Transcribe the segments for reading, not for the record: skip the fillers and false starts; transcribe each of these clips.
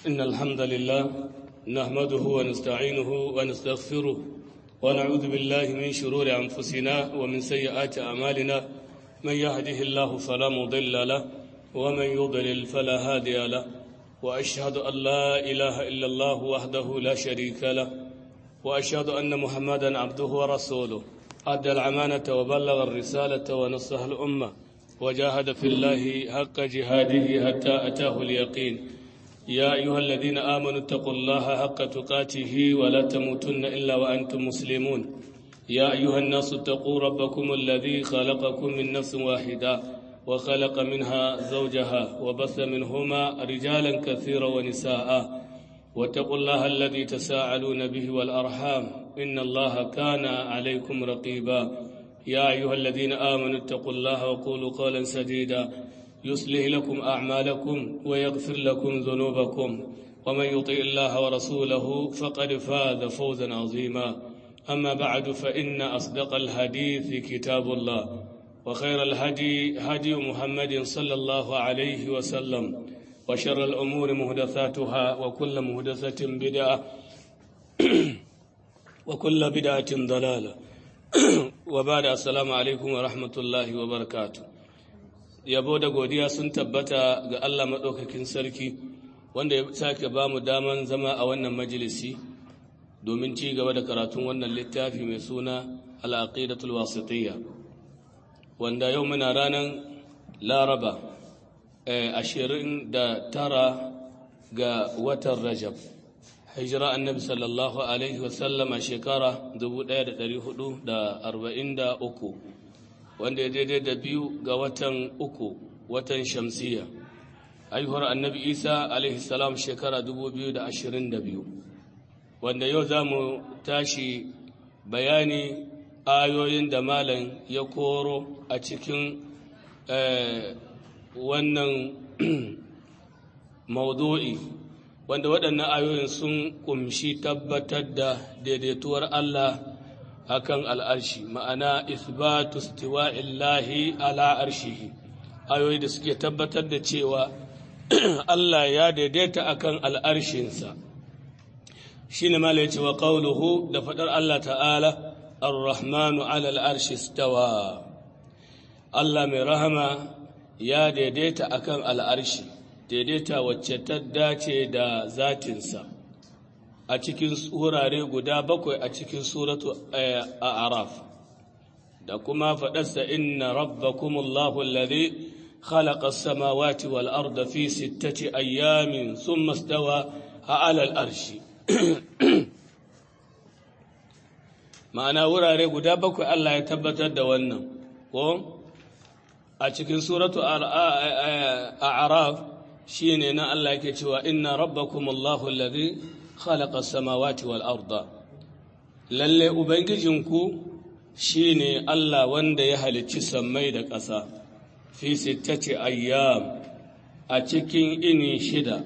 إن الحمد لله نحمده ونستعينه ونستغفره ونعوذ بالله من شرور أنفسنا ومن سيئات أعمالنا من يهده الله فلا مضل له ومن يضلل فلا هادي له وأشهد أن لا إله إلا الله وحده لا شريك له وأشهد أن محمدا عبده ورسوله أدى الأمانة وبلغ الرسالة ونصح الأمة وجاهد في الله حق جهاده حتى أتاه اليقين يا أيها الذين آمنوا اتقوا الله حق تقاته ولا تموتن إلا وأنتم مسلمون يا أيها الناس اتقوا ربكم الذي خلقكم من نفس واحدة وخلق منها زوجها وبث منهما رجالا كثيرا ونساء واتقوا الله الذي تساءلون به والأرحام إن الله كان عليكم رقيبا يا أيها الذين آمنوا اتقوا الله وقولوا قولا سديدا يصلح لكم أعمالكم ويغفر لكم ذنوبكم ومن يطع الله ورسوله فقد فاز فوزا عظيما أما بعد فإن أصدق الحديث كتاب الله وخير الهدي هدي محمد صلى الله عليه وسلم وشر الأمور محدثاتها وكل محدثة بدعة وكل بدعة ضلالة وبعد السلام عليكم ورحمة الله وبركاته yabo da godiya sun tabbata ga Allah maɗaukakin sarki wanda ya sake ba mu daman zama a wannan majalisi domin ci gaba da karatun wannan littafi mai suna al-aqidatul wasitiyya wanda yau muna ranar Laraba 29 ga watan Rajab hijira annabi sallallahu alaihi wasallam a shekara 1443 wanda ya daidai da 2 ga watan 3 watan shamsiya haihuwar annabi isa alaihi salam shekara 2022 wanda yau za mu tashi bayani ayoyin da malam ya koro a cikin wannan maudu'i wanda waɗannan ayoyin sun kumshi tabbatar da daidaituwar Allah akan al'arshi ma'ana isbatu istiwa'illahi ala arshihi ayoyi da suke tabbatar da cewa Allah ya daidaita akan al'arshinsa shine mala yace wa qawluhu da fadar Allah ta'ala ar-rahmanu ala al'arshi istawa Allah mai rahama ya daidaita akan al'arshi daidaita wacce ta dace da zatinsa a cikin wurare guda 7 a cikin suratu a'raf da kuma faɗarsa inna rabbakumullahu alladhi khalaqa as-samawati wal arda fi 6 ayyamin thumma istawa 'ala al-arshi ma'ana wurare guda 7 Allah ya tabbatar da wannan ko a cikin suratu a'raf shine na Allah yake cewa inna rabbakumullahu alladhi khalaqa as-samawati wal arda lalle ubangijinku shine Allah wanda ya halicci sammai da ƙasa fi 6 ayyam a cikin ini 6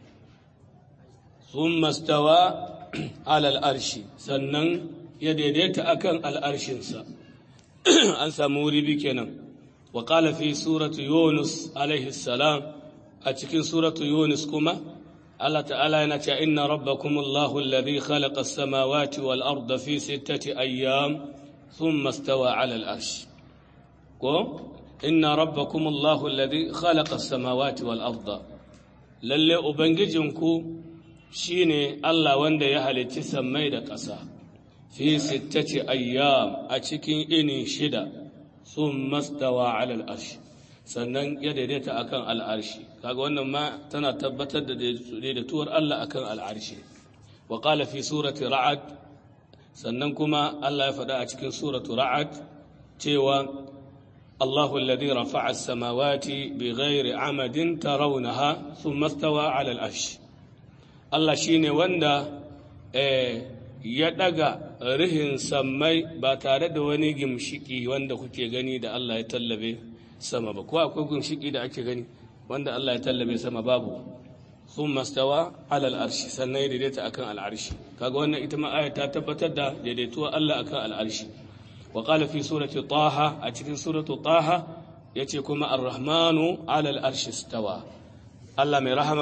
thumma stawa ala al-arshi sannan ya daidaita akan al-arshinsa an samu wuri bi kenan wa qala fi surati yunus alayhi salam a cikin suratu yunus kuma Allah ta'ala yana cewa inna rabbakumullahu alladhi khalaqa as-samawati wal arda fi 6 ayyam thumma istawa 'ala al-'arsh ko inna rabbakumullahu alladhi khalaqa as-samawati wal arda lalle ubangijinku shine Allah wanda ya halicci sammai da ƙasa fi 6 ayyam a cikin ini 6 thumma istawa 'ala al-'arsh sannan ya daidaita akan al'arshi kaga wannan ma tana tabbatar da daidaituwar Allah akan al'arshi wa qala fi surati ra'd sannan kuma Allah ya faɗa a cikin suratu ra'd cewa Allahu alladhi rafa'a as-samawati bighairi 'amadin tarawnaha thumma istawa 'ala al-'arsh Allah shine wanda ya daga rihin sammai ba tare da wani gimshiki wanda kuke gani da Allah ya tallabe sama ba ko akwai gunshiki da ake gani wanda Allah ya tallabe sama babu thumma stawa ala al-arshi sannan ya daidaita akan al-arshi kaga wannan ita ma aya ta tabbatar da daidaituwa Allah akan al-arshi wa qala fi surati taha a cikin suratu taha yace kuma ar-rahmanu ala al-arshi stawa Allah mai rahama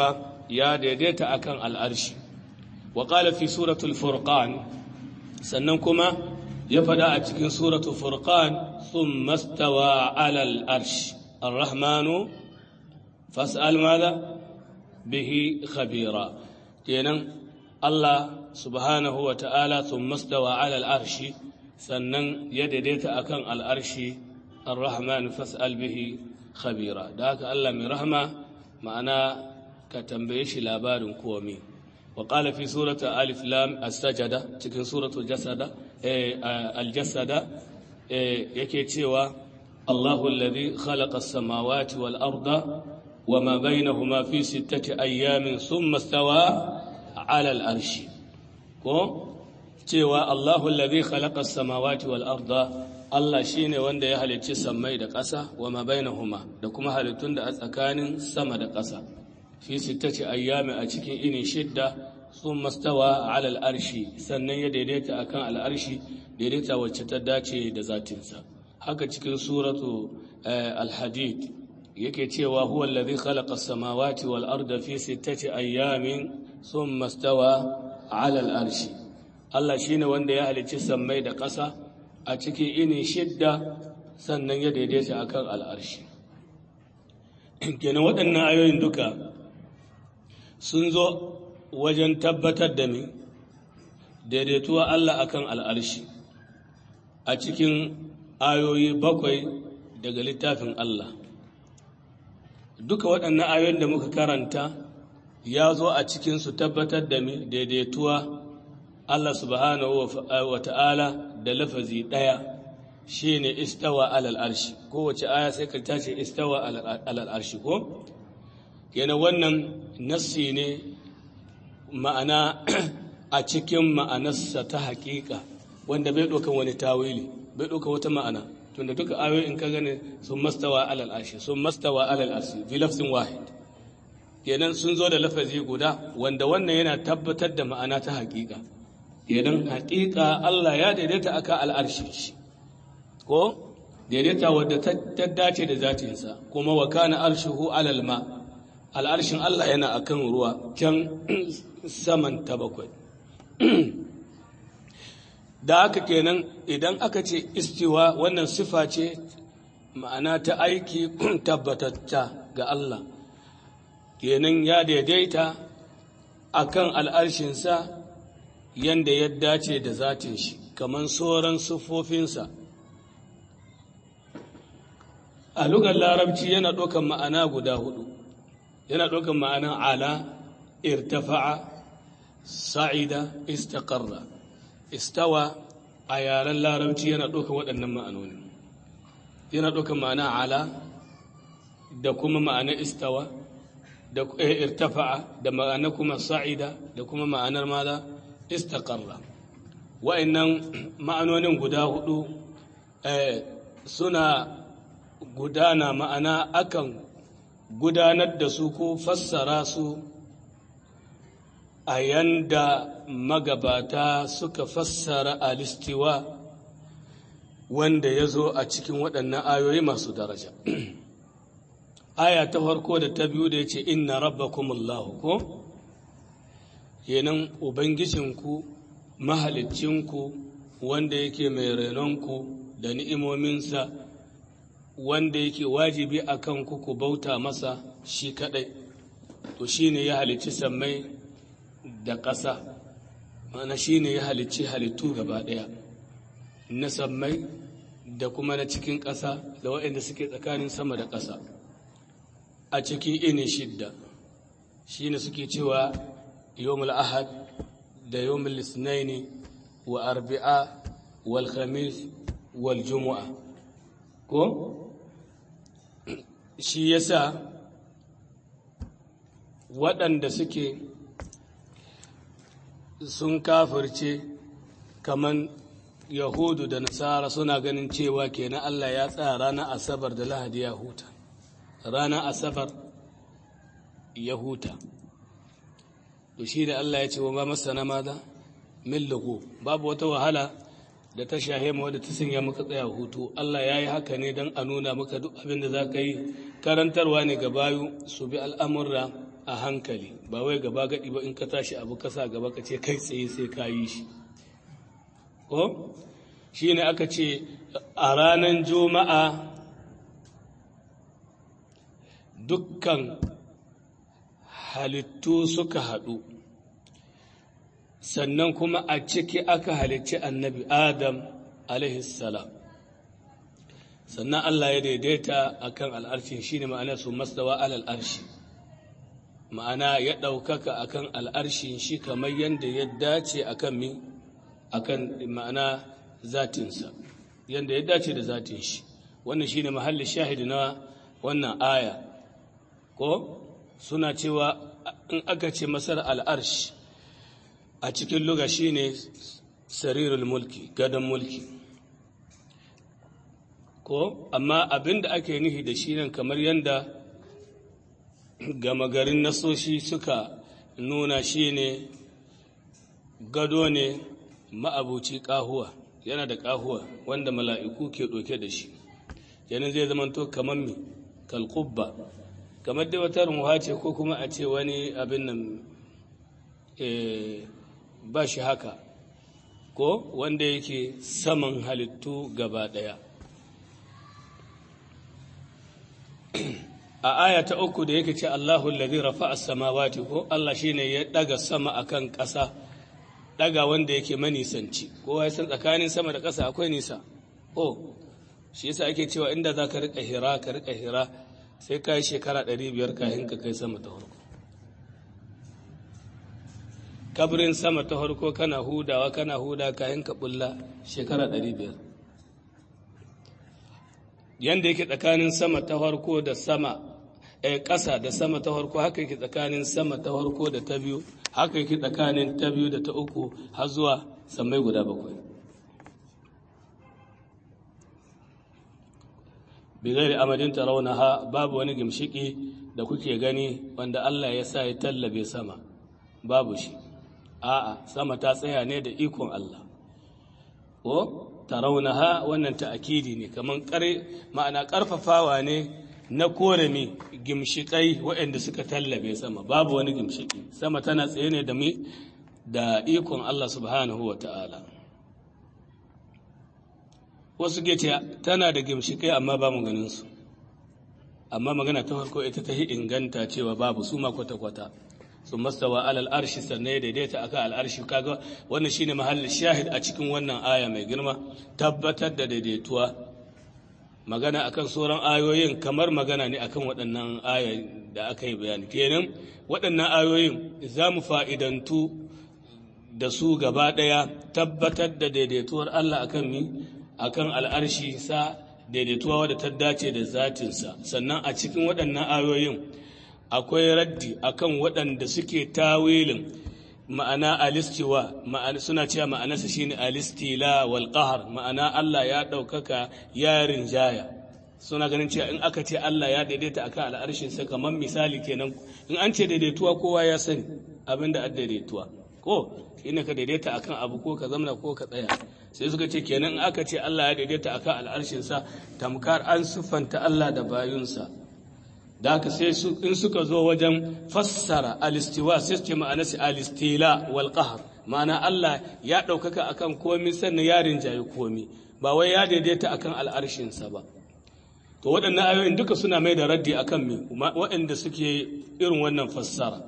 ya daidaita akan al'arshi wa qala fi suratul furqan sannan kuma ya fada a cikin suratul furqan thumma stawa 'ala al-arsh ar-rahmanu fas'al madha bihi khabira kenan Allah subhanahu wa ta'ala thumma stawa 'ala al-arshi sannan ya daidaita akan al-arshi ar-rahman fas'al bihi khabira da haka Allah mai rahma ma'ana ka tambaye shi labarin komai wa qala fi surati alif lam as-sajada cikin suratul jasada al-jasada yake cewa Allahu alladhi khalaqa as-samawati wal arda wama bainahuma fi sittati ayyamin thumma istawa 'ala al-arshi ko cewa Allahu alladhi khalaqa as-samawati wal arda Allah shine wanda ya halicci sammai da ƙasa wama bainahuma da kuma halittun da a tsakanin sama da ƙasa fi sittati ayyami a cikin ini shidda thumma stawa 'ala al-arshi sannan ya daidaita akan al-arshi daidaita wacce ta dace da zatinsa haka cikin suratu al-hadid yake cewa huwa alladhi khalaqa as-samawati wal arda fi sittati ayyamin thumma stawa 'ala al-arshi Allah shine wanda ya halicci sammai da ƙasa a cikin ini shidda sannan ya daidaita akan al-arshi kenan waɗannan ayoyin duka sun zo wajen tabbatar da mi daidaituwa Allah akan al'arshi a cikin ayoyi 7 daga littafin Allah duka waɗannan ayoyin da muka karanta ya zo a cikinsu tabbatar da mi daidaituwa Allah subhanahu wa ta'ala da lafazi ɗaya shi ne istawa alal arshi kowace aya sai ka tace istawa alal arshi ko yana wannan nassi ne ma'ana a cikin ma'anarsa ta haƙiƙa wanda bai ɗaukan wani tawili bai ɗauka wata ma'ana tunda duka ayoyi in ka gane sun mastawa alal arshi sun mastawa alal arshi fi lafzin wahid kenan sun zo da lafazi guda wanda wannan yana tabbatar da ma'ana ta haƙiƙa kenan haƙiƙa Allah ya daidaita aka al'arshi ko daidaita wadda ta dace da zatinsa kuma wa kana arshuhu alal ma al'arshin Allah yana akan ruwa can saman ta 7 da haka kenan idan aka ce istiwa wannan sifa ce ma'ana ta aiki tabbatatta ga Allah kenan ya daidaita akan al'arshinsa yanda ya dace da zatin shi kaman sauran siffofinsa a lugar larabci yana ɗaukan ma'ana guda 4 yana ɗaukan ma'anan ala irtafa'a sa'ida istaqarra istawa a yaren larabci yana ɗaukan waɗannan ma'anoni yana ɗaukan ma'ana ala da kuma ma'ana istawa da irtafa'a da ma'ana kuma sa'ida da kuma ma'anar mala istaqarra wa'annan ma'anonin guda 4 suna gudana ma'ana akan gudanar da su ko fassara su a yanda magabata suka fassara alistiwa wanda ya zo a cikin waɗannan ayoyi masu daraja aya ta farko da ta biyu da ya ce inna rabbakumullahu ko kenan ubangijinku mahalicinku wanda yake mai renonku da ni'imominsa wanda yake wajibi a kanku ku bauta masa shi kaɗai to shi ne ya halicci sammai da ƙasa mana shi ne ya halicci halittu gaba ɗaya na sammai da kuma na cikin ƙasa da waɗanda suke tsakanin sama da ƙasa a cikin ini shidda shi ne suke cewa yawmul ahad da yawmul isnaini wa arbi'a wal khamis wal jumu'a ko shi yasa waɗanda suke sun kafirce kaman yahudu da nasara suna ganin cewa kenan Allah ya tsaya ranar asabar da lahadi ya huta ranar asabar ya huta to shi da Allah ya ce wa ma masana maza min lugu babu wata wahala da ta shahe mu wadda ta sanya muka tsaya hutu Allah ya yi haka ne don a nuna maka duk abin da za ka yi karantarwa ne ga bayu su bi al'amurra a hankali ba wai gaba gadi ba in ka tashi abu ka sa gaba ka ce kai tsaye sai ka yi shi ko shi ne aka ce a ranar juma'a dukkan halittu suka haɗu sannan kuma a ciki aka halicci annabi adam alaihissalam sannan Allah ya daidaita akan al'arshin shine ma'ana su mastawa alal arshi ma'ana ya ɗaukaka akan al'arshin shi kamar yadda ya dace akan ma'ana zatinsa yadda ya dace da zatin shi wannan shine mahallin shahidi na wannan aya ko suna cewa in aka ce masar al'arsh a cikin luga shine sarirul mulki gadon mulki ko amma abinda ake nufi da shi nan kamar yadda gama garin nasoshi suka nuna shi ne gado ne ma'abuci ƙahuwa yana da ƙahuwa wanda mala'iku ke ɗauke da shi yana zai zamanto kamar mi kalƙubba kamar dai wata rumuwa ce ko kuma a ce wani abin nan ba shi haka ko wanda yake saman halittu gaba ɗaya a aya ta 3 da yake ce Allahu allazi rafa'a as-samawati ko Allah shine ya daga sama akan ƙasa daga wanda yake manisanci kowa ya san tsakanin sama da ƙasa akwai nisa shi yasa ake cewa inda zaka rika hira sai kai shekara 500 kafin ka kai sama ta farko kabrin sama ta farko kana huda kafin ka bulla shekara 500 yanda yake tsakanin sama ta farko da sama ƙasa da sama ta farko haka yake tsakanin sama ta farko da ta biyu haka yake tsakanin ta biyu da ta uku har zuwa sammai guda 7 bi gairi amadin tarawunaha babu wani gimshiki da kuke gani wanda Allah ya sa ya tallabe sama babu shi a'a sama ta tsaya ne da ikon Allah ko tarawunaha wannan ta'akidi ne kaman ma'ana karfafawa ne na korami gimshikai waɗanda suka tallabe sama babu wani gimshiki sama tana tsaye ne da ikon Allah subhanahu wa ta'ala wasu ke ce tana da gimshikai amma ba mu ganin su amma magana ta farko ita ta inganta cewa babu su ma kwata-kwata sun mastawa alal arshi sannan ya daidaita aka al'arshi kaga wannan shine mahallin shahid a cikin wannan aya mai girma tabbatar da daidaituwa magana akan sauran ayoyin kamar magana ne akan waɗannan ayoyin da aka yi bayani kenan waɗannan ayoyin za mu fa'idantu da su gaba ɗaya tabbatar da daidaituwar Allah akan al'arshi sa daidaituwa wadda ta dace da zatinsa sannan a cikin waɗannan ayoyin akwai raddi akan waɗanda suke tawilin ma'ana alistiwa suna cewa ma'anarsa shine alistila wal qahr ma'ana Allah ya ɗaukaka ya rinjaya suna ganin cewa in aka ce Allah ya daidaita akan al'arshin sa kamar misali kenan in an ce daidaituwa kowa ya sani abinda an daidaituwa ko shine ka daidaita akan abu ko ka zamna ko ka tsaya sai suka ce kenan in aka ce Allah ya daidaita akan al'arshin sa tamkar an sufanta Allah da bayunsa da haka sai in suka zo wajen fassara alistiwa sai su ce ma'anarsa alistila wal qahr ma'ana Allah ya ɗaukaka akan komi sannan ya rinjaye komi ba wai ya daidaita akan al'arshinsa ba to waɗannan ayoyin duka suna mai da raddi akan me waɗanda suke irin wannan fassara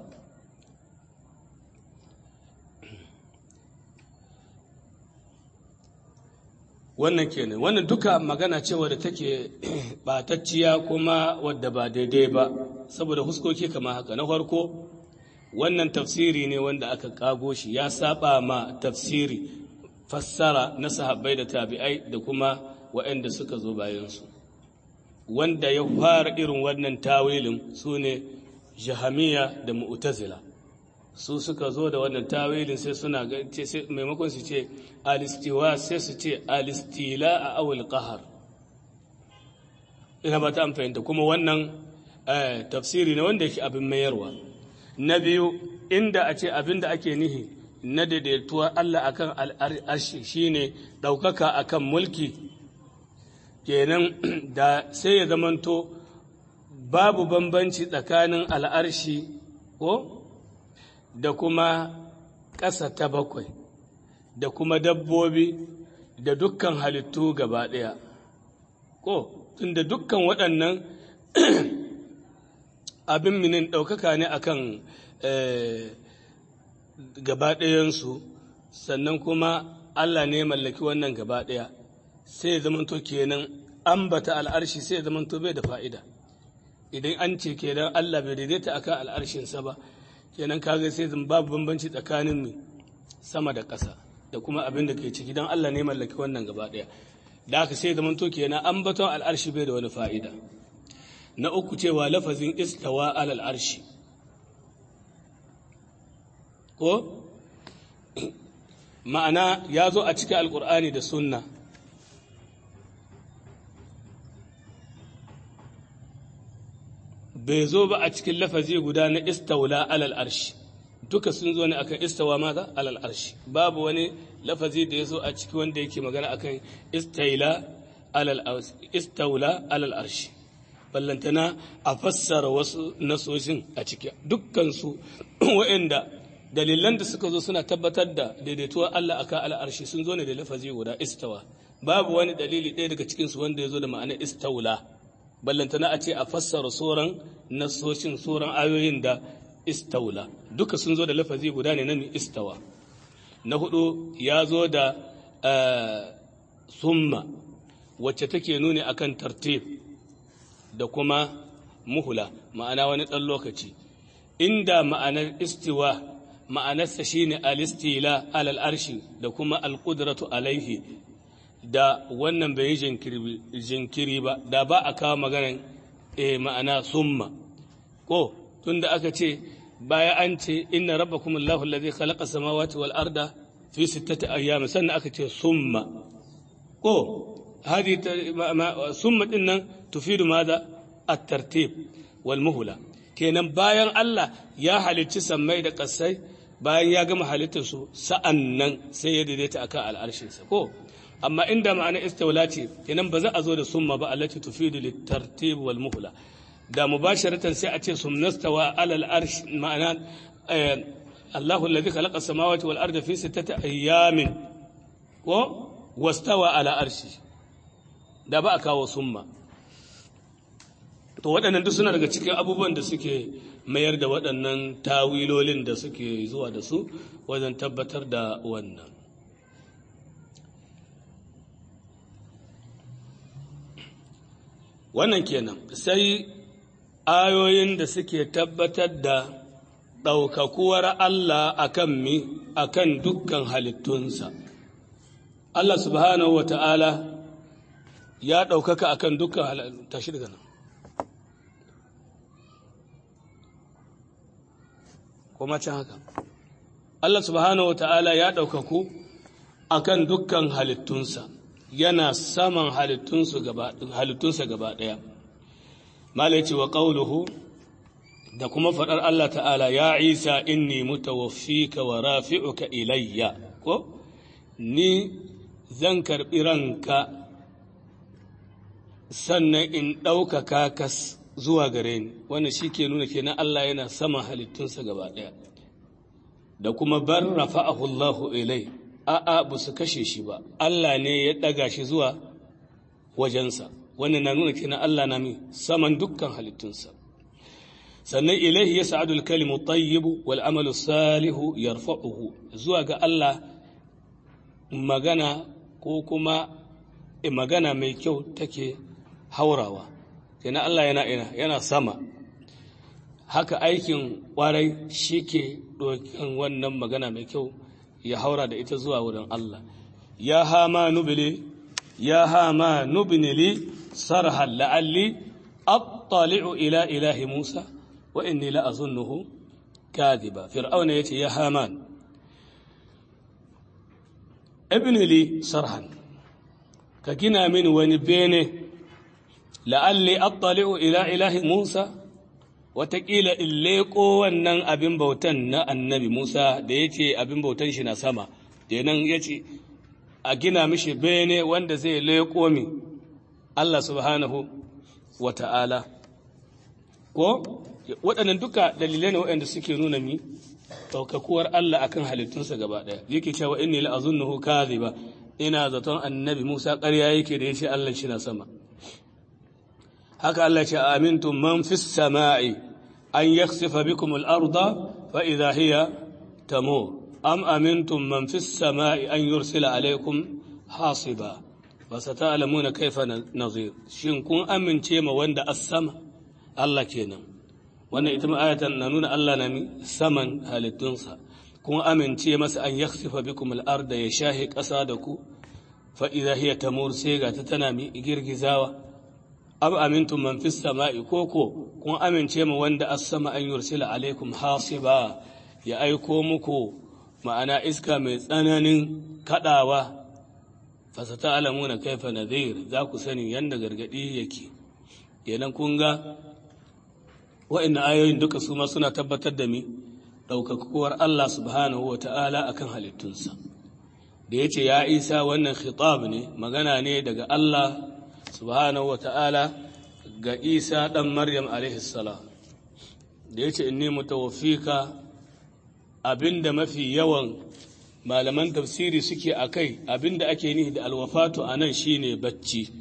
wannan kenan wannan duka magana ce wadda take batacciya kuma wadda ba daidai ba saboda huskoki kamar haka na farko wannan tafsiri ne wanda aka kago shi ya saba ma tafsiri fassara na sahabbai da tabi'ai da kuma waɗanda suka zo bayansu wanda ya fara irin wannan tawilin su ne jahamiya da mu'tazila su suka zo da wannan tawilin sai suna ce maimakon su ce alistiwa sai su ce alistila a awul qahar ina ba ta fahimta kuma wannan tafsiri ne wanda yake abin mayarwa na biyu inda a ce abin da ake nihi na daidaituwa Allah akan al'arshi shine ɗaukaka akan mulki kenan da sai ya zamanto babu bambanci tsakanin al'arshi ko da kuma ƙasa ta bakwai da kuma dabbobi da dukkan halittu gaba ɗaya ko tunda dukkan waɗannan abin minin ɗaukaka ne akan gaba ɗayansu sannan kuma Allah ne mallaki wannan gaba ɗaya sai zamanto kenan ambata al'arshi sai zamanto bai da fa'ida idan an ce kenan Allah bai daidaita akan al'arshinsa ba kenan kaga sai zan babu bambanci tsakanin mu sama da ƙasa da kuma abin da ke ciki don Allah ne mallaki wannan gaba ɗaya da haka sai zamanto kenan ambaton al'arshi bai da wani fa'ida na uku cewa lafazin istawa alal arshi ko ma'ana ya zo a cikin alkur'ani da sunna bai zo ba a cikin lafazi guda na istawla alal arshi duka sun zo ne akan istawa maza alal arshi babu wani lafazi da ya zo a ciki wanda yake magana akan istawla alal arshi ballantana a fassara wasu nasoshin a ciki dukkansu waɗanda dalilan da suka zo suna tabbatar da daidaituwar Allah akan al'arshi sun zo ne da lafazi guda istawa babu wani dalili ɗaya daga cikinsu wanda ya zo da ma'ana istawla ballantana a ce a fassara sauran nasoshin sauran ayoyin da istawla duka sun zo da lafazi guda ne na istawa na hudu ya zo da summa wacce take nuni akan tartib da kuma muhula ma'ana wani ɗan lokaci inda ma'anar istiwa ma'anarsa shine alistila alal arshi da kuma alqudratu alaihi da wannan bai jinkiri ba da ba a kawo maganan ma'ana summa ko tunda aka ce baya an ce inna rabbakum allahu allazi khalaqa samawati wal arda fi sittati ayyam sannan aka ce summa ko هذه ثم إن تفيد ماذا الترتيب والمهلة kenan bayan Allah ya halicci sammai da ƙasai bayan ya gama halittarsu sa'annan sai ya daidaita akan al'arshinsa ko amma inda ma'ana istawla ce kenan ba za a zo da summa ba allati tufidu litartib wal muhla da mubasharatan sai a ce sumnastawa alal arsh ma'ana Allahu alladhi khalaqa samawati wal arda fi sittati ayyamin ko wastawa ala arshi da ba a kawo summa to waɗannan duk suna daga cikin abubuwan da suke mayar da waɗannan tawilolin da suke zuwa da su wajen tabbatar da wannan kenan sai ayoyin da suke tabbatar da ɗaukakuwar Allah akan dukkan halittunsa Allah subhanahu wa ta'ala ya ɗaukaka akan dukkan halittu tashi daga nan kuma can haka Allah subhanahu wa ta'ala ya ɗaukaku akan dukkan halittunsa yana saman halittunsa gaba ɗaya malai ce wa ƙauluhu da kuma faɗar Allah ta'ala ya isa inni mutawaffika wa rafi'uka ilayya ko ni zan karɓi ranka sannan in ɗaukaka ka zuwa gare ni wannan shi ke nuna kenan Allah yana sama halittunsa gaba ɗaya da kuma bar rafa'ahu Allahu ilai a'a ba su kashe shi ba Allah ne ya ɗaga shi zuwa wajensa wannan na nuna kenan Allah na saman dukkan halittunsa sannan ilaihi ya sa'adul kalimu tayyibu wal amalu salihu yarfa'uhu zuwa ga Allah magana ko kuma magana mai kyau take haurawa kenan Allah yana sama haka aikin kwarai shike dokin wannan magana mai kyau ya haura da ita zuwa wurin Allah ya hama nubili sarhan la'alli attali'u ila ilahi Musa wa inni la azunnuhu kadhiba fir'auna yace ya haman ibn li sarhan ka gina min wani bene la'alli attali'u ila ilahi Musa wataƙila in leƙo wannan abin bautan na annabi Musa da yake abin bautan shi na sama kenan yace a gina mishi bene wanda zai leƙo mi Allah subhanahu wata'ala ko waɗannan duka dalilai ne waɗanda suke nuna mi ɗaukakuwar Allah akan halittunsa gaba ɗaya yake cewa inni la'azunnuhu kadhiba ina zaton annabi Musa ƙarya yake da yace Allah shi na sama haka Allah ce amintum man fis sama'i an yakhsifa bikum al-arda fa idha hiya tamur am amintum man fis sama'i an yursila alaykum hasiba fa sata'lamuna kayfa nazir shin kun amince ma wanda as-sama Allah kenan wannan ita ma ayatan na nuna Allah na saman halittunsa kun amince masa an yakhsifa bikum al-arda ya shahi ƙasa da ku fa idha hiya tamur sai ga ta tana mi girgizawa am amintum man fis sama'i koko kun amince ma wanda as-sama an yursila alaikum hasiba ya aiko muku ma'ana iska mai tsananin kadawa fa sata'lamuna kayfa nadhir za ku sani yanda gargadi yake kenan kun ga wa'annan ayoyin duka su ma suna tabbatar da mi ɗaukakuwar Allah subhanahu wa ta'ala a kan halittunsa da ya ce ya isa wannan khitab ne magana ne daga Allah subhanahu wa ta'ala ga isa ɗan maryam alaihissalam da ya ce inni mutawaffika abinda mafi yawan malaman tafsiri suke a kai abinda ake nihi da alwafatu a nan shine bacci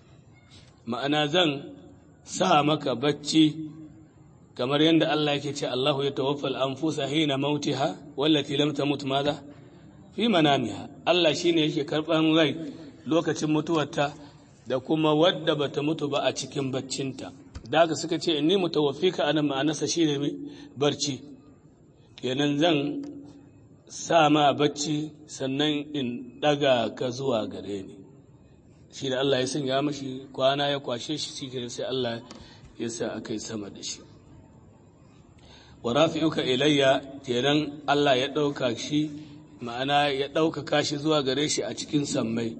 ma'ana zan sa maka bacci kamar yadda Allah yake ce Allahu ya tawaffal anfusa hina mautiha wallati lam tamut madha fi manamiha Allah shine yake karban rai lokacin mutuwarta da kuma wadda bata mutu ba a cikin baccinta daga suka ce inni mutawaffika anan ma'anarsa shine barci kenan zan sa ma bacci sannan in daga ka zuwa gare ni shi da Allah ya sanya mashi kwana ya kwashe shi cikin sai Allah ya sa akai sama da shi wa rafi'uka ilayya kenan Allah ya dauka shi ma'ana ya dauka shi zuwa gare shi a cikin sammai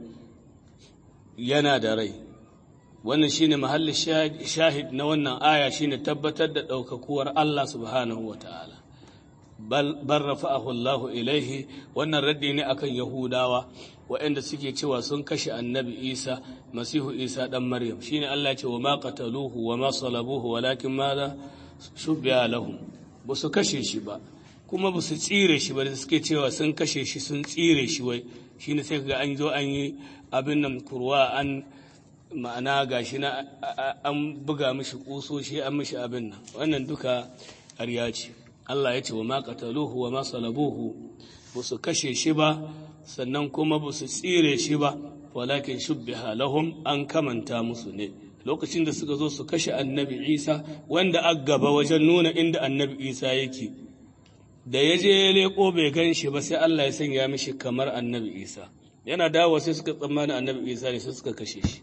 yana da rai wannan shine mahallin shahid na wannan aya shine tabbatar da daukakuwar Allah subhanahu wataala bal rafa'ahu Allah ilaihi wannan raddi ne akan yahudawa waɗanda suke cewa sun kashe annabi Isa masihu Isa dan Maryam shine Allah ya ce wa ma qataluhu wa ma salabuhu walakin madha shubbiha lahum ba su kashe shi ba kuma ba su tsire shi ba da suke cewa sun kashe shi sun tsire shi wai shi ne sai ga an zo an yi abin nan kurwa an ma'ana gashi na an buga mishi kusoshi an mishi abin nan wannan duka ƙarya ce Allah ya ce wa ma qataluhu wa ma salabuhu ba su kashe shi ba sannan kuma ba su tsire shi ba walakin shubbiha lahum an kamanta musu ne lokacin da suka zo su kashe annabi Isa wanda a gaba wajen nuna inda annabi Isa yake da ya je ya leko bai gan shi ba sai Allah ya sanya mishi kamar annabi Isa yana dawo sai suka tsammani annabi Isa ne sai suka kashe shi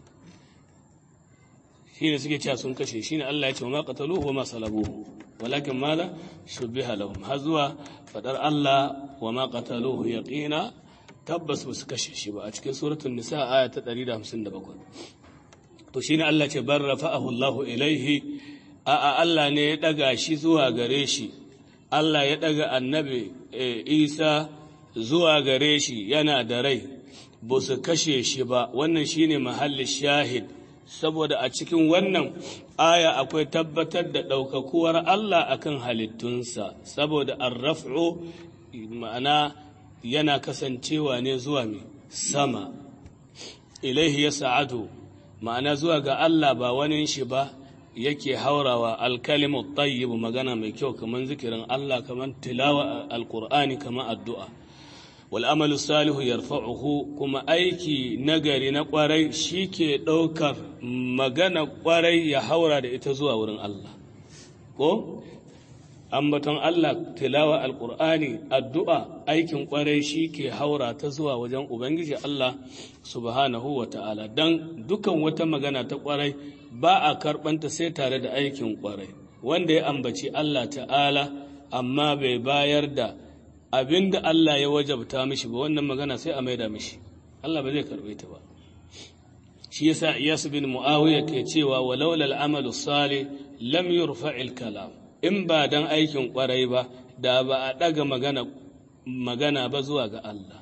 shine suke cewa sun kashe shi ne Allah ya ce ma qataluhu wa ma salabuhu walakin mala shubbiha lahum har zuwa fadar Allah wa ma qataluhu yaqina tabbas ba su kashe shi ba a cikin suratul nisa aya ta 157 to shine Allah ce bar rafa'ahu Allahu ilaihi Allah ne ya daga shi zuwa gare shi Allah ya daga annabi Isa zuwa gare shi yana da rai ba su kashe shi ba wannan shine mahallin shahid saboda a cikin wannan aya akwai tabbatar da ɗaukakuwar Allah akan halittunsa saboda ar-raf'u ma'ana yana kasancewa ne zuwa sama ilaihi yas'adu ma'ana zuwa ga Allah ba wani shi ba yake haurawa al-kalimu tayyib magana mai kyau kaman zikirin Allah kaman tilawa al-Qur'ani kaman addu'a wal amalu salihu yarfa'uhu kuma aiki nagari na kwarai shike daukar magana kwarai ya haura da ita zuwa wurin Allah ko ambaton Allah tilawa alqur'ani addu'a aikin kwarai shike haura ta zuwa wajen ubangiji Allah subhanahu wataala dan dukan wata magana ta kwarai ba a karbanta sai tare da aikin kwarai wanda ya ambaci Allah ta'ala amma bai bayar da abinda Allah ya wajabta mishi ba wannan magana sai a maida mishi Allah ba zai karbe ta ba shi yasa Iyas bin Muawiya ke cewa walaula al-amalu salih lam yurfa'il kalam in ba dan aikin kwarai ba da ba a daga magana ba zuwa ga Allah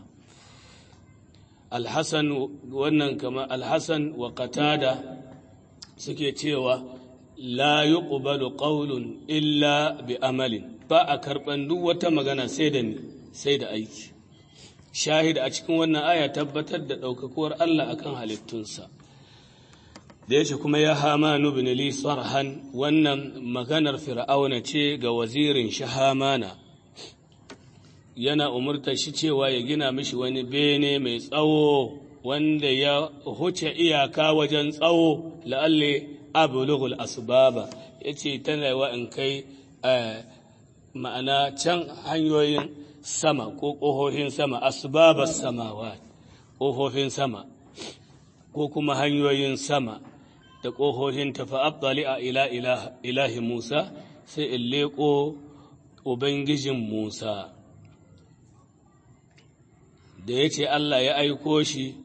Al-Hasan wannan kama Al-Hasan wa Qatada suke cewa la yuqbalu qawlun illa bi amalin, ba a karban duk wata magana sai da aiki. Shahida a cikin wannan aya tabbatar da ɗaukakuwar Allah akan halittunsa. Da yace kuma ya Hamanu bin li sarhan, wannan maganar Fir'auna ce ga wazirin shi Hamana, yana umurtar shi cewa ya gina mishi wani bene mai tsawo wanda ya huce iyaka wajen tsawo, la'alle ablughul asbaba, yace tana wa in kai ma'ana can hanyoyin sama ko ƙofofin sama, asbabas samawat, ƙofofin sama ko kuma hanyoyin sama da ƙofofin ta fa'attali a ilahi Musa, sai in leƙo Ubangijin Musa. Da ya ce Allah ya aiko shi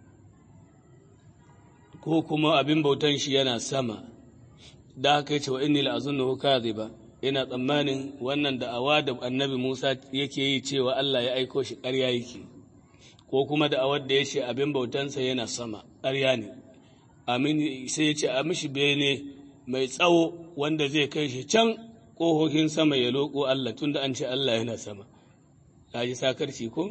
ko kuma abin bautan shi yana sama, da haka ya ce wa inni la'azunnahu kadhiba, ina tsammanin wannan da'awa da annabi Musa yake yi cewa Allah ya aiko shi ƙarya yake, ko kuma da'awar da ya ce abin bautansa yana sama ƙarya ne. Amin sai ya ce a mishi bene mai tsawo wanda zai kai shi can ƙohohin sama ya loƙo Allah, tunda an ce Allah yana sama. Ka ji sakarci ko?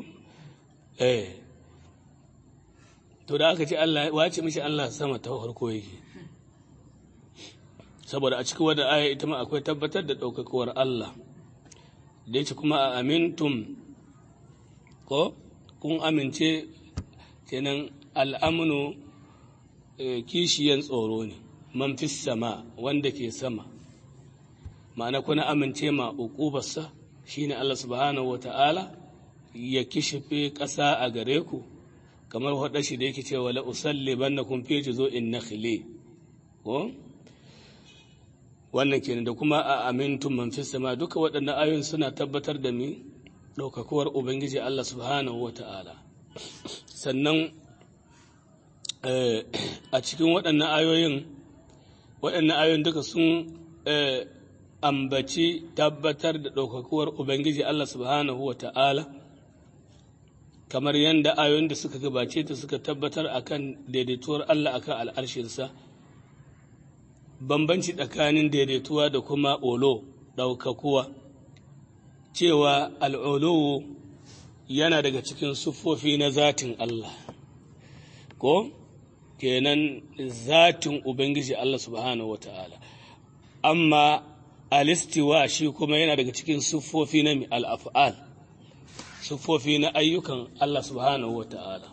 To da aka ce Allah wace mishi Allah sama ta farko yake, saboda a cikin wadda aya ita ma akwai tabbatar da ɗaukakuwar Allah. Da yace kuma a amintum, ko kun amince, kenan al'amnu kishiyan tsoro ne, man fi sama, wanda ke sama, ma'ana kuna amince ma uqubarsa shine Allah subhanahu wata'ala ya kishife ƙasa a gare ku, kamar faɗa shi da yake cewa la usallibannakum fi juzu'in nakhli, ko wannan kenan. Da kuma a amintum man fis sama, duka waɗannan ayoyin suna tabbatar da mi ɗaukakuwar ubangiji Allah subhanahu wata'ala. Sannan a cikin waɗannan ayoyin duka sun ambaci tabbatar da ɗaukakuwar ubangiji Allah subhanahu wata'ala, kamar yadda ayoyin da suka gabace ta suka tabbatar akan daidaituwar Allah akan al'arshinsa. Bambanci tsakanin daidaituwa da kuma olo, ɗaukakuwa, cewa al'ulu yana daga cikin siffofi na zatin Allah, ko kenan zatin Ubangiji Allah subhanahu wa ta'ala, amma alistiwa shi kuma yana daga cikin siffofi na al'af'al, siffofi na ayyukan Allah subhanahu wa ta'ala.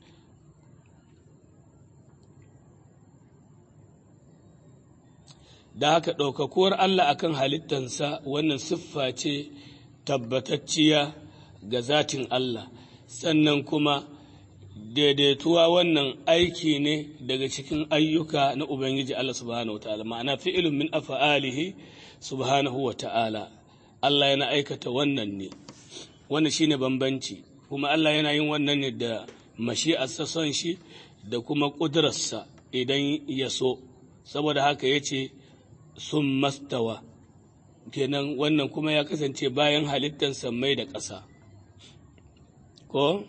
Da haka ɗaukakuwar Allah akan halittansa wannan siffa ce tabbatacciya ga zatin Allah, sannan kuma daidaituwa wannan aiki ne daga cikin ayyuka na Ubangiji Allah subhanahu wa ta'ala, ma'ana fi'ilun min afa'alihi subhanahu wa ta'ala. Allah yana aikata wannan ne, wannan shine bambanci, kuma Allah yana yin wannan ne da mashi'arsa son shi da kuma ƙudurarsa idan ya so, saboda haka ya ce sun mastawa, kenan wannan kuma ya kasance bayan halittar sammai da ƙasa, ko?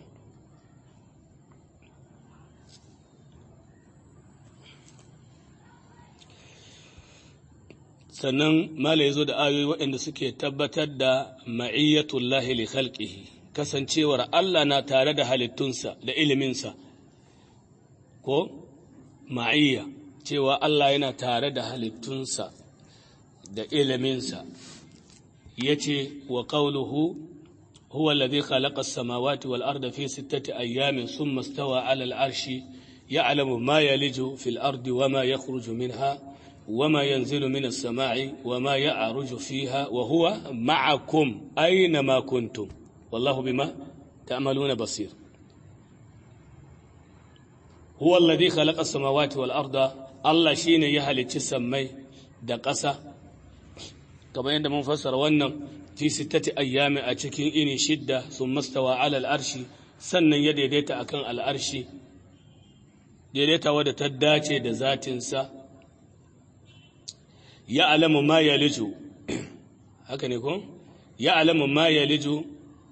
Sannan mala ya zo da ayoyi waɗanda suke tabbatar da ma'iyyatullahi li khalqihi, kasancewar Allah na tare da halittunsa da iliminsa, ko ma'iyya, cewa Allah yana tare da halittunsa da iliminsa. Ya ce wa ƙauluhu huwa alladhi khalaqa as-samawati wal arda fi 6 ayyamin thumma istawa 'ala al-'arshi ya'lamu ma yaliju fil ardi wa ma yakhruju minha wa ma yanzilu minas sama'i wa ma ya'ruju fiha wa huwa ma'akum aina ma kuntum wallahu bima ta'maluna basir. Huwa alladhi khalaqa as-samawati wal arda, Allah shine ya halicci sammai da ƙasa, kamar yadda mun fassara wannan fi 6 ayyami a cikin ini 6, sun mastawa 'ala al-arshi, sannan ya daidaita akan al-arshi, daidaita wadda ta dace da zatinsa. Ya alamu ma yaliju, haka ne ko? Ya alamu ma yaliju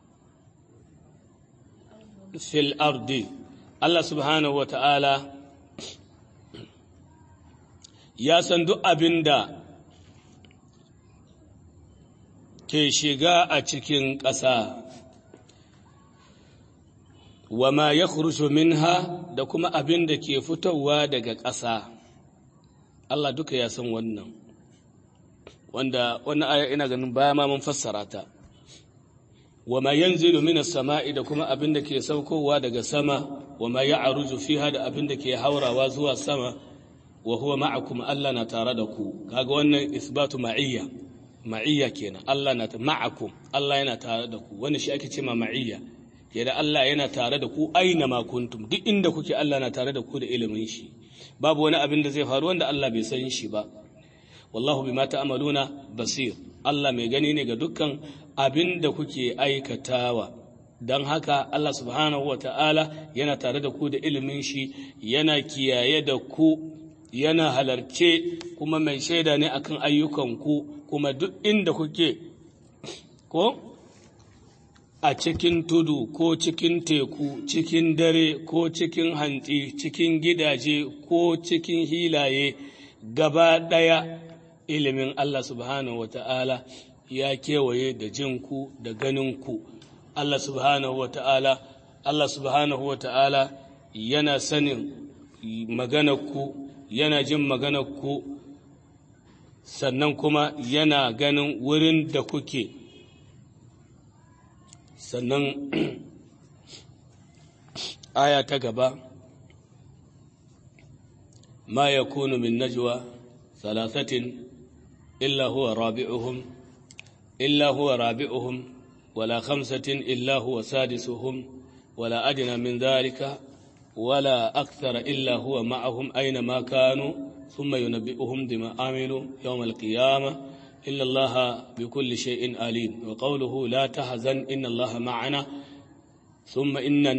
fil ardi, Allah subhanahu wa ta'ala ya san duk abin da ke shiga a cikin ƙasa, wa ma ya minha da kuma abin da ke fitowa daga ƙasa. Allah duka ya san wannan, wanda wannan aya ina ganin baya ma mun fassara ta. Wa ma yanzilu minas sama'i da kuma abin da ke saukowa daga sama, wa ma ya'ruju fiha da abin da ke haurawa zuwa sama, wa huwa ma'akum, Allah na tare da ku. Kaga wannan isbatu ma'iyya kenan. Allah na ma'akum, Allah yana tare da ku. Wannan shi ake cewa ma'iyya. Yadda Allah yana tare da ku aina ma kuntum, duk inda kuke Allah na tare da ku da ilimin shi. Babu wani abin da zai faru wanda Allah bai san shi ba. Wallahu bima ta'maluna basir. Allah mai gani ne ga dukkan abin da kuke aikatawa. Don haka Allah subhanahu wa ta'ala yana tare da ku da ilimin shi, yana kiyaye da ku, yana halarce, kuma mai shaida ne akan ayyukanku, kuma duk inda kuke, ko a cikin tudu ko cikin teku, cikin dare ko cikin hantsi, cikin gidaje ko cikin hilaye, gaba ɗaya ilimin Allah subhanahu wa ta'ala ya kewaye da jinku da ganinku. Allah subhanahu wa ta'ala yana sanin maganarku, yana jin maganarku, sannan kuma yana ganin wurin da kuke. Sannan aya ta gaba, ma yakunu min najwa thalathatin illa huwa rabi'uhum wala khamsatin illa huwa sadisuhum wala adna min dhalika wala akthara illa huwa ma'ahum aina ma kanu thumma yunabbi'uhum bima amilu yawm al-qiyamah إن الله بكل شيء عليم. وقوله لا تحزن إن الله معنا ثم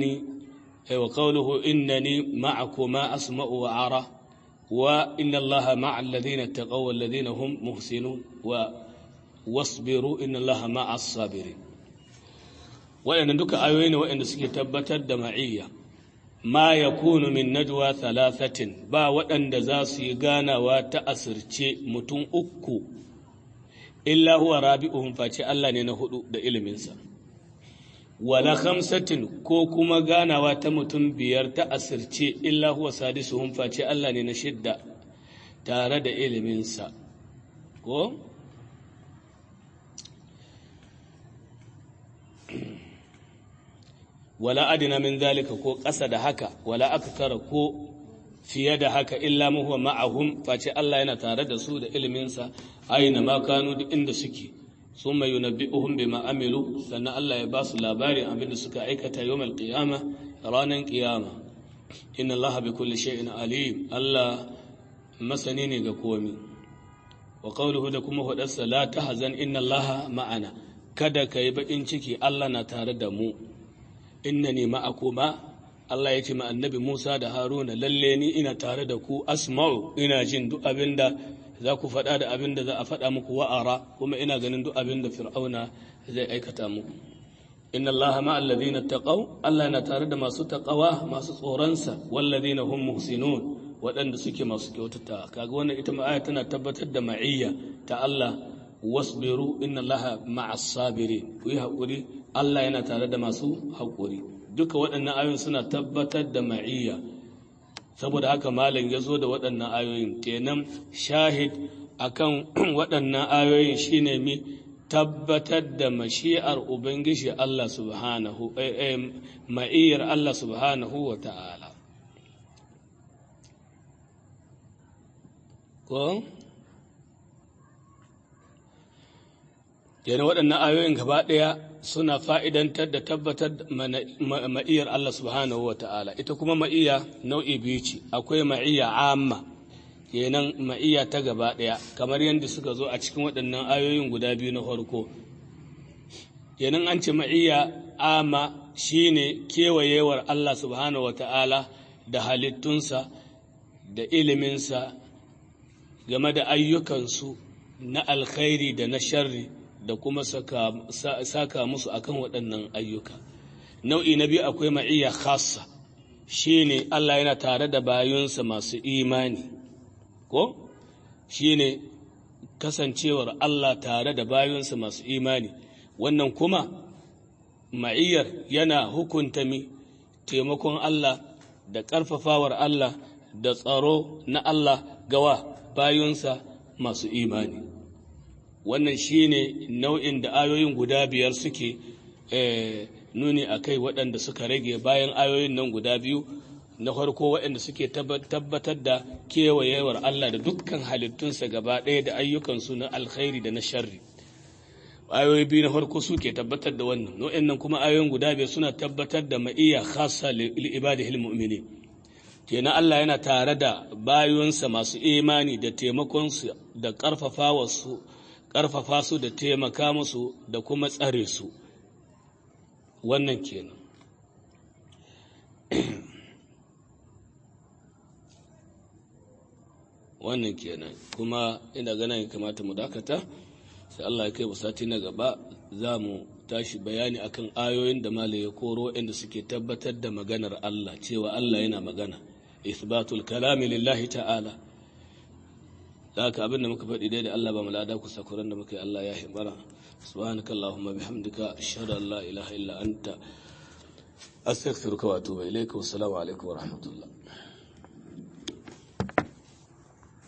وقوله إنني معكما أسمع وأرى وإن الله مع الذين اتقوا والذين هم محسنون واصبروا إن الله مع الصابرين. وإن دك آيوين وإن سكتبت الدمعية ما يكون من نجوى ثلاثة با وأن دزاسي غانا وتأسرتي متون أكو illa huwa rabi'uhum, face Allah ne na hudu da iliminsa, wala khamsatin ko kuma ganawa ta mutum biyar ta asirce illa huwa sadisuhum, face Allah ne na shidda tare da iliminsa. Ko wala adina min zalika, ko ƙasa da haka, wala akthara ko fiye da haka, illa huwa ma'ahum, face Allah yana tare da su da iliminsa aina ma kanu duk inda suke. Summa yunabbi'uhum bima amilu, sannan Allah ya ba su labarin abinda suka aikata yawmal qiyama, ranan qiyama. Inna Allah bi kulli shay'in alim, Allah masani ne ga komai. Wa qawluhu da kuma hudarsa la tahzan inna Allah ma'ana, kada kai bakin ciki, Allah na tare da mu. Innani ma'akuma, Allah ya ce ma annabi Musa da Haruna, lalle ni ina tare da ku, asma'u, ina jin duk abinda za ku faɗa da abinda za a faɗa muku, wa'ara, kuma ina ganin duk abinda Fir'auna zai aikata muku. Inna Allah ma'al ladina taqaw, Allah yana tare da masu taqawa, masu tsoronsa, wal ladina hum muhsinun, waɗanda suke masu kyautata. Kaga wannan ita ma aya tana tabbatar da ma'iyya ta Allah, wasbiru inna Allah ma'as sabirin, ku yi haƙuri, Allah yana tare da masu haƙuri. Duka waɗannan ayoyin suna tabbatar da ma'iyya, saboda haka malam ya zo da waɗannan ayoyin. Kenan shahid akan waɗannan ayoyin shine mi tabbatar da mashi'ar ubangiji Allah subhanahu ma'iyyar Allah subhanahu wa ta'ala. Ko kenan waɗannan ayoyin gaba ɗaya suna fa'idantar da tabbatar ma'iyyar Allah subhanahu wa ta'ala. Ita kuma ma'iyya nau'i biyu ce, akwai ma'iyya amma, kenan ma'iyya ta gaba ɗaya, kamar yadda suka zo a cikin waɗannan ayoyin guda biyu na farko. Kenan an ce ma'iyya amma shi ne kewayewar Allah subhanahu wa ta'ala da halittunsa da iliminsa game da ayyukansu na alkhairi da na sharri, da kuma saka musu akan waɗannan ayyuka. Nau'i na biyu akwai ma'iyya khassa, shine Allah yana tare da bayunsa masu imani, ko shine kasancewar Allah tare da bayinsa masu imani. Wannan kuma ma'iyyar yana hukunta taimakon Allah da ƙarfafawar Allah da tsaro na Allah gawa bayinsa masu imani. Wannan shine nau'in da ayoyin guda biyar suke nuni a kai, waɗanda suka rage bayan ayoyin nan guda biyu na farko, waɗanda suke tabbatar da kewayewar Allah da dukkan halittunsa gaba ɗaya da ayyukansu na alkhairi da na sharri. Ayoyi biyu na farko suke tabbatar da wannan, nau'in nan kuma ayoyin guda biyar suna tabbatar da ma'iyya khassa li ibadihil mu'minin. Kenan Allah yana tare da bayunsa masu imani da taimakonsu da ƙarfafa su da taimaka musu da kuma tsare su. Wannan kenan. Wannan kenan kuma ina ganin kamata mu dakata, sai Allah ya kai mu sati na gaba za mu tashi bayani akan ayoyin da malai ya koro inda suke tabbatar da maganar Allah, cewa Allah yana magana, isbatul kalami lillahi ta'ala. Haka abin da muka faɗi dai da Allah ba mu lada, ku sakuran da muka yi Allah ya himbara. Subhanakallahumma bihamdika ashhadu an la ilaha illa anta astaghfiruka wa atubu ilayka. Wassalamu alaikum wa rahmatullah.